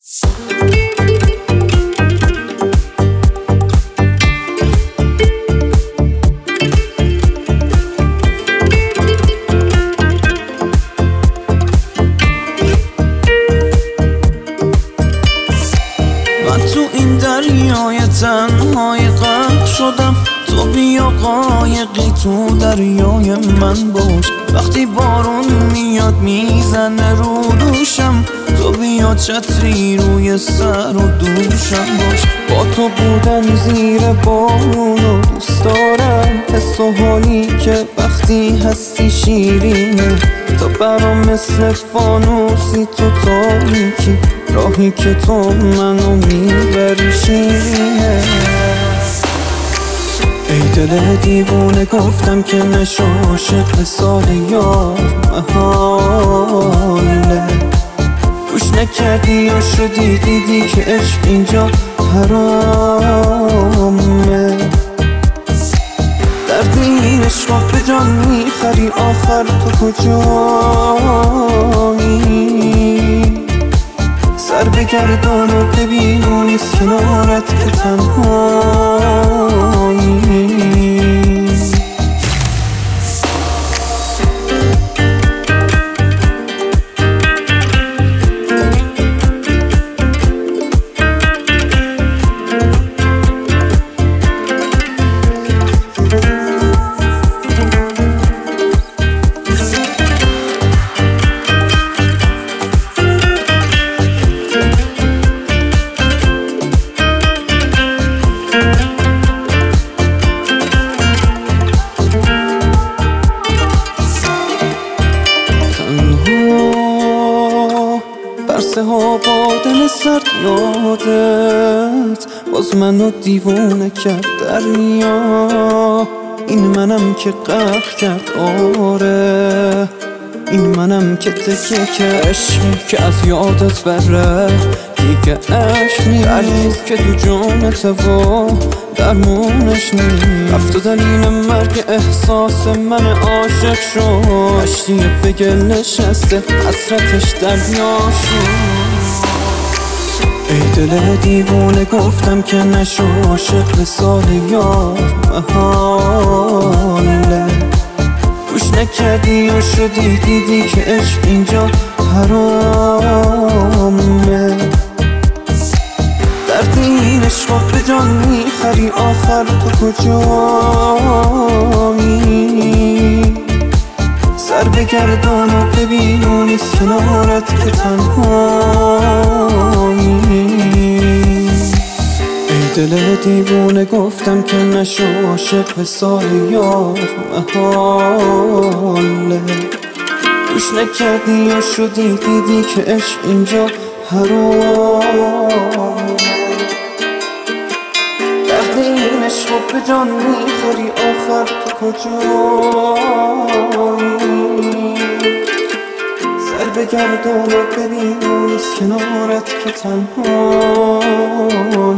من تو این دریای تنهای غرق شدم، تو بیا قایقی تو دریای من باش. وقتی بارون میاد میزنه رو دوشم، تو بیا چتری روی سر و دوشم باش. با تو بودن زیر بارون دوست دارم، حس و حالی که وقتی هستی شیرینه. تو برام مثل فانوسی تو تاریکی، راهی که تو منو میبری شیرینه. ای دل دیوونه گفتم که نشو عاشق سال یار محاله. گوش نکردی و شدی دیدی که عشق اینجا حرامه. درد این عشق به جان میخری، آخر تو کجایی؟ سر بگردان و ببین اون نیست کنارت که تنهایی. برسه ها بادن سرد یادت، باز منو دیوونه کرد دریا. این منم که غرق کرد، آره این منم که تکه که عشقی که از یادت بره دیگه عشق نیست که دو جونت و درمونش نیست. رفت و دلیل مرگ احساس من عاشق شد، کشتی به گل نشسته حسرتش دریا شد. ای دل دیوونه گفتم که نشو عاشق سال یار محاله. گوش نکردی و شدی دیدی که عشق اینجا حرامه. درد این عشق به جان میخری، آخر تو کجایی؟ سر بگردان و ببین اون نیست کنارت که تنهایی. ای دل دیوونه گفتم که نشو عاشق سال یار محاله. گوش نکردی و شدی دیدی که عشق اینجا حرامه. درد این عشق به جان میخوری، آخر تو کجایی؟ سر بگردان و ببین اون نیست کنارت که تنهایی.